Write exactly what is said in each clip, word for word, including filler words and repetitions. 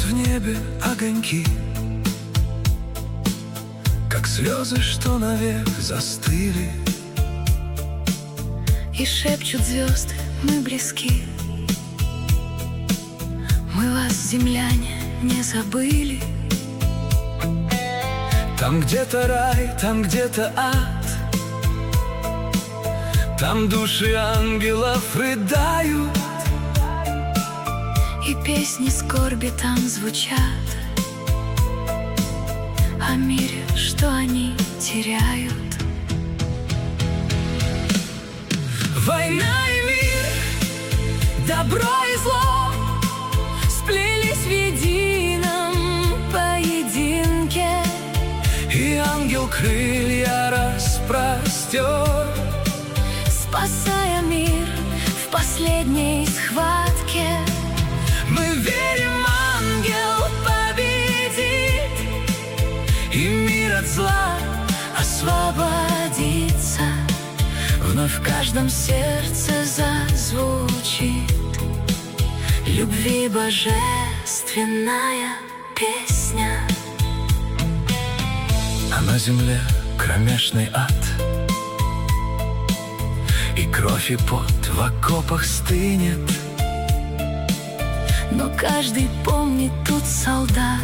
в небе огоньки, как слезы, что навек застыли. И шепчут звезды: мы близки. Мы вас, земляне, не забыли. Там где-то рай, там где-то ад, там души ангелов рыдают, и песни скорби там звучат о мире, что они теряют. Война и мир, добро и зло сплелись в едином поединке, и ангел крылья распростер, спасая мир в последней схватке. Мы верим, ангел победит, и мир от зла освободится. Вновь в каждом сердце зазвучит любви божественная песня. А на земле кромешный ад, и кровь и пот в окопах стынет, но каждый помнит тут солдат,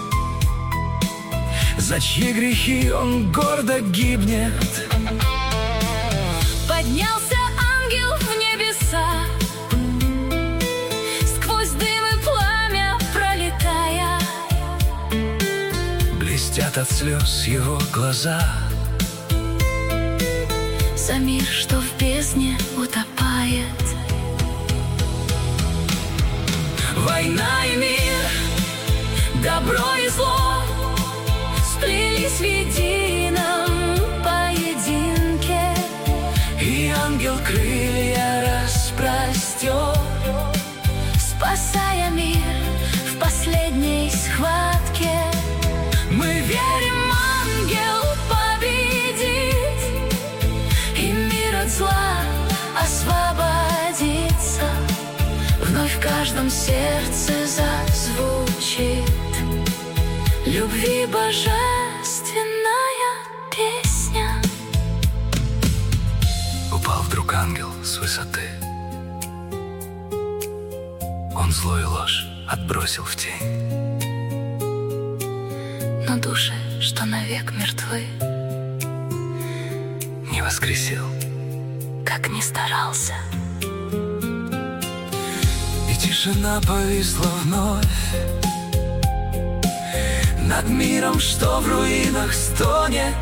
за чьи грехи он гордо гибнет. Поднялся ангел в небеса, сквозь дым и пламя пролетая. Блестят от слез его глаза, за мир, что в бездне утопает. Война и мир, добро и зло сплелись в едином поединке, и ангел крылья распростер, спасая мир в последней схватке. Мы верим, ангел победит, и мир от зла освободится. Вновь в каждом сердце зазвучит любви божественная песня. Упал вдруг ангел с высоты, он зло и ложь отбросил в тень, но души, что навек мертвы, не воскресил, как ни старался. И тишина повисла вновь над миром, что в руинах стонет,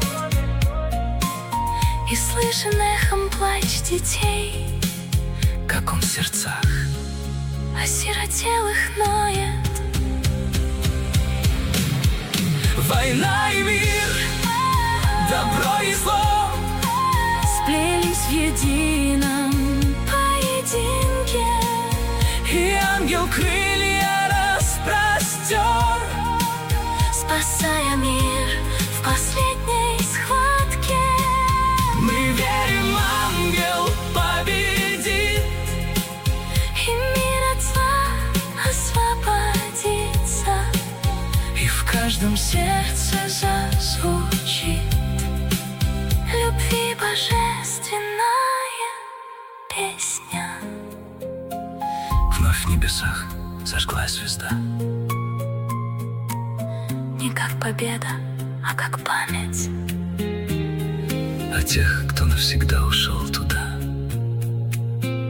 и слышен эхом плач детей, как он в сердцах осиротелых ноет. Война и мир, добро и зло сплелись в едином поединке, и ангел крылья распростер, спасая мир в последней схватке. Мы верим, ангел победит, и мир от зла освободится. и в каждом сердце зазвучит любви божественная песня. Вновь в небесах зажглась звезда, Не как победа, а как память о тех, кто навсегда ушел туда,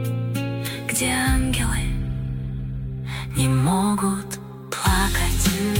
где ангелы не могут плакать.